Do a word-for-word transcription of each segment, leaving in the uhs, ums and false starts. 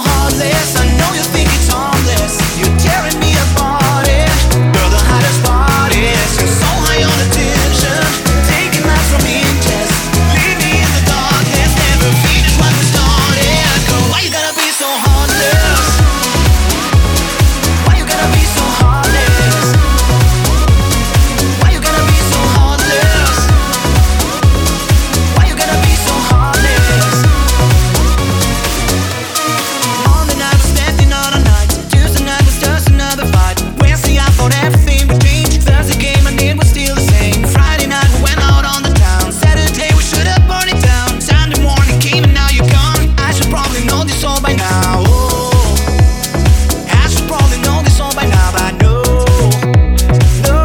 heartless. I know you think it's harmless. You're tearing me apart, yeah. You're the hottest part, yes. You're so high on attention, taking lives from me in jest. Leave me in the darkness, never finish what we started. Girl, why you gotta be so heartless? Why you gotta be so heartless? Why you gotta be so heartless? Why you gotta be so heartless? On the night was standing on a night. Tuesday night was just another fight. Wednesday I thought everything would change. Thursday came and it was still the same. Friday night we went out on the town. Saturday we should have burned it down. Sunday morning came and now you're gone. I should probably know this all by now. Oh, I should probably know this all by now, but no, no.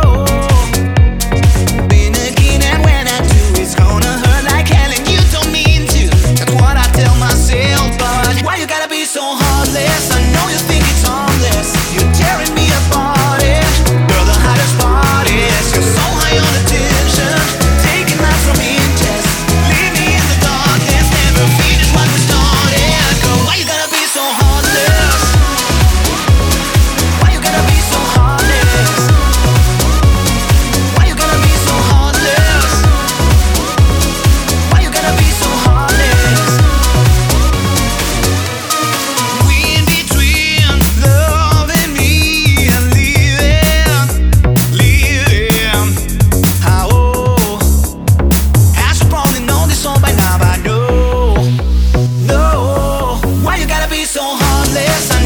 Been again, and when I do, it's gonna hurt like hell, and you don't mean to. That's what I tell myself, but why you gotta be so heartless? I know you think it's harmless. You're tearing me apart, yeah. You're the hottest part, yes. You're so high on attention, taking lives from me in jest. Leave me in the darkness, never finish what we started. Girl, why you gotta be so heartless? Why you gotta be so heartless? Why you gotta be so heartless? Why you gotta be so heartless? We in between loving me and leaving, leaving. Ah, oh, I should probably know this all by now, but no, no. Why you gotta be so heartless? I